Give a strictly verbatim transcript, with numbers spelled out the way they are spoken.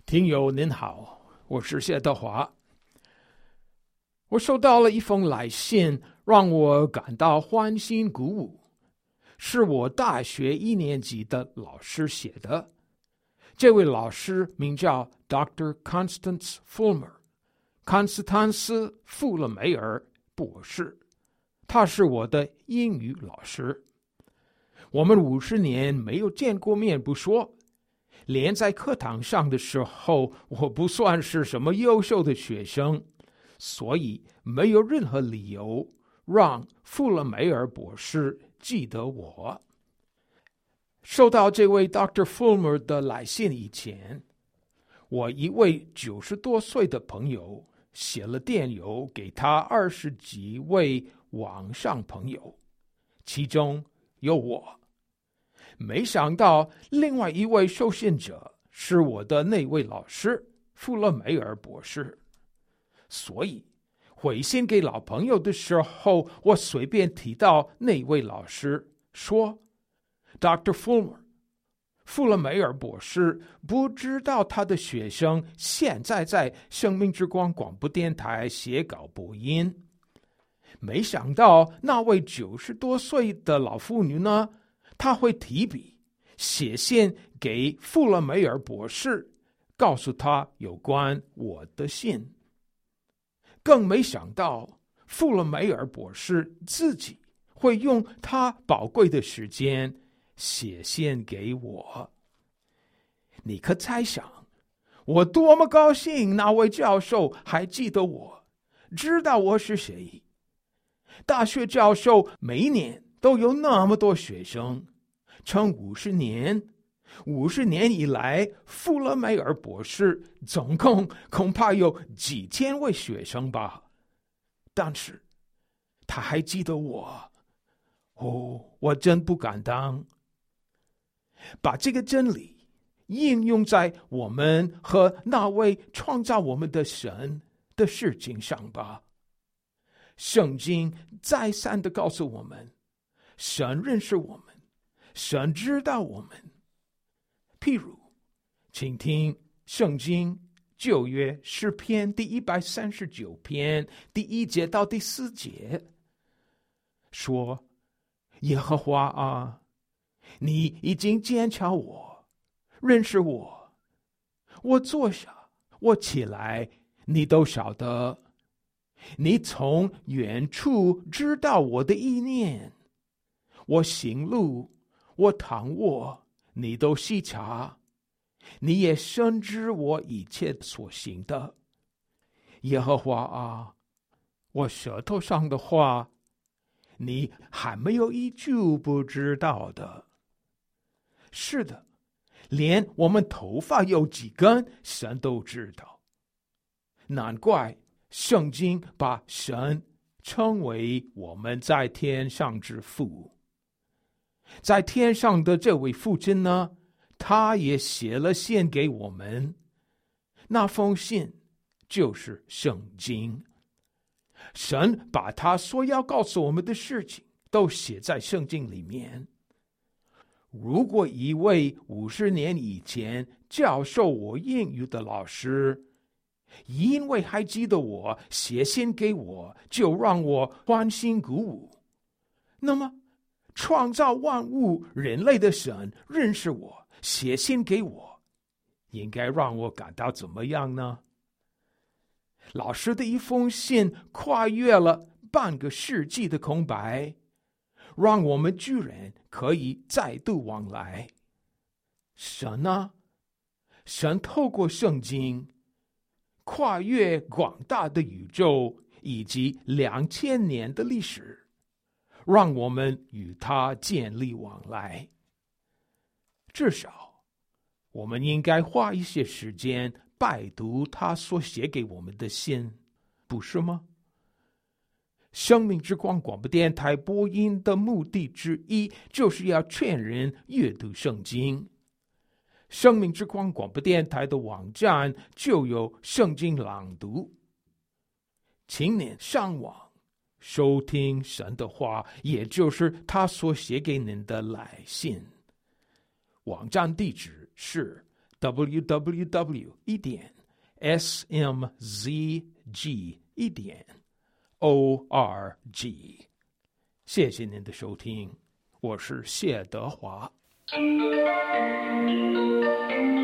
听友您好，我是谢德华。我收到了一封来信，让我感到欢欣鼓舞，是我大学一年级的老师写的。这位老师名叫 Doctor Constance Fulmer， 康斯坦斯·富勒梅尔博士，他是我的英语老师。我们五十年没有见过面不说，连在课堂上的时候，我不算是什么优秀的学生，所以没有任何理由让富勒梅尔博士记得我。收到这位 Doctor Fulmer 的来信以前，我一位九十多岁的朋友写了电邮给他二十几位网上朋友，其中有我。没想到另外一位收信者是我的那位老师富勒梅尔博士，所以回信给老朋友的时候，我随便提到那位老师，说 Doctor Fulmer， 富勒梅尔博士不知道他的学生现在在生命之光广播电台写稿播音。没想到那位九十多岁的老妇女呢，他会提笔写信给富勒梅尔博士，告诉他有关我的信。更没想到富勒梅尔博士自己会用他宝贵的时间写信给我。你可猜想我多么高兴那位教授还记得我，知道我是谁。大学教授每一年都有那么多学生，撑五十年，五十年以来，富勒梅尔博士总共恐怕有几千位学生吧。但是，他还记得我，哦，我真不敢当。把这个真理应用在我们和那位创造我们的神的事情上吧。圣经再三地告诉我们，神认识我们，神知道我们。譬如，请听圣经旧约诗篇第一百三十九篇第一节到第四节，说：耶和华啊，你已经鉴察我，认识我，我坐下，我起来，你都晓得。你从远处知道我的意念，我行路，我躺卧，你都细察，你也深知我一切所行的。耶和华啊，我舌头上的话，你还没有一句不知道的。是的，连我们头发有几根，神都知道。难怪圣经把神称为我们在天上之父。在天上的这位父亲呢，他也写了信给我们，那封信就是圣经。神把他所要告诉我们的事情都写在圣经里面。如果一位五十年以前教授我英语的老师，因为还记得我写信给我，就让我欢欣鼓舞，那么创造万物人类的神认识我，写信给我，应该让我感到怎么样呢？老师的一封信跨越了半个世纪的空白，让我们居然可以再度往来。神啊，神透过圣经跨越广大的宇宙以及两千年的历史，让我们与他建立往来。至少我们应该花一些时间拜读他所写给我们的信，不是吗？生命之光广播电台播音的目的之一，就是要劝人阅读圣经。生命之光广播电台的网站就有圣经朗读，请您上网收听神的话，也就是他所写给您的来信。网站地址是 w w w 一点 s m z g 一点 o r g。谢谢您的收听，我是谢德华。